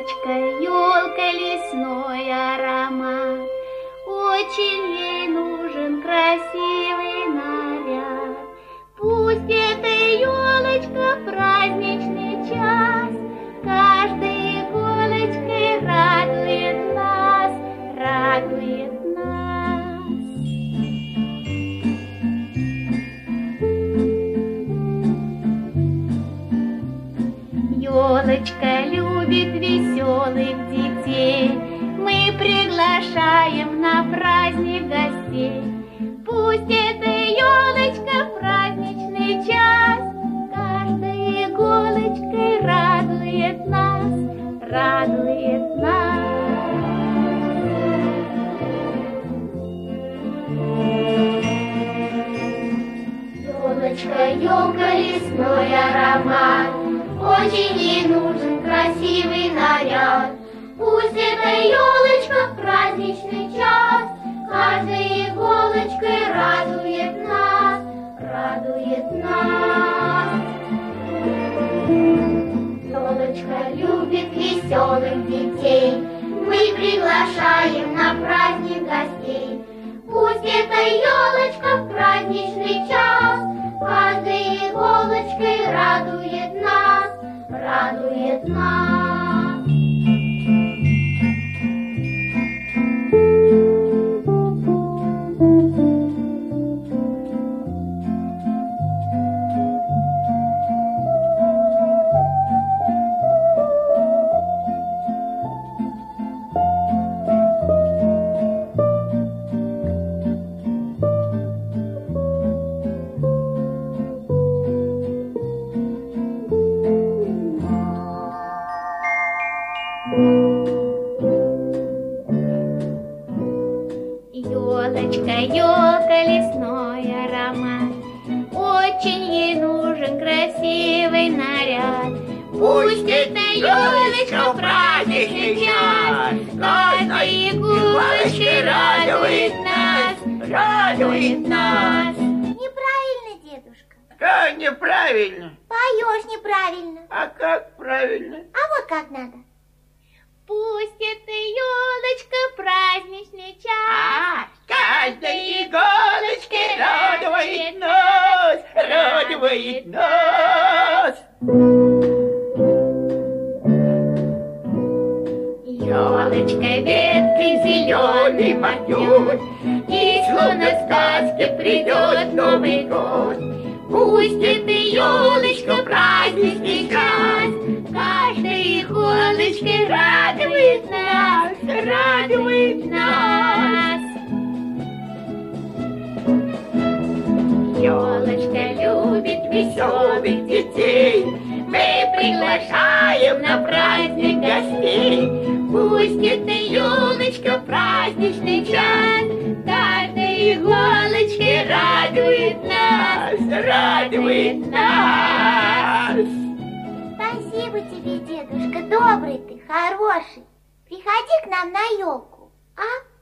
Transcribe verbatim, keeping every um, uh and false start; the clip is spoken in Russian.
Елочка, елка, лесной аромат, очень ей нужен красивый наряд. Пусть эта елочка в праздничный час каждой иголочкой радует нас, радует нас. Елочка любит веселых детей, мы приглашаем на праздник гостей. Пусть эта елочка в праздничный час каждой иголочкой радует нас, радует нас. Елочка, елка, лесной аромат, очень ей нужен красивый наряд. Пусть эта елочка в праздничный час каждой иголочкой радует нас, радует нас. Елочка любит веселых детей, мы приглашаем на праздник гостей. Пусть эта елочка в праздничный час каждой иголочкой радует нас, радует нас. Елочка, елка, лесной аромат, очень ей нужен красивый наряд. Пусть эта елочка в праздничный час каждой иголочкой радует нас, радует нас. Неправильно, дедушка. Как неправильно? Поешь неправильно. А как правильно? А вот как надо. Пусть эта елочка в праздничный час А, каждой иголочкой радует нас, радует нас. Елочка ветки зеленый поет, и словно в сказке придет Новый год. Пусть эта елочка в праздничный час каждой иголочкой радует нас, радует нас. Елочка любит веселых детей, мы приглашаем на праздник гостей. Пусть эта елочка в праздничный час каждой иголочкой радует нас, радует нас. Спасибо тебе, дедушка, добрый ты, хороший. Приходи к нам на елку, а?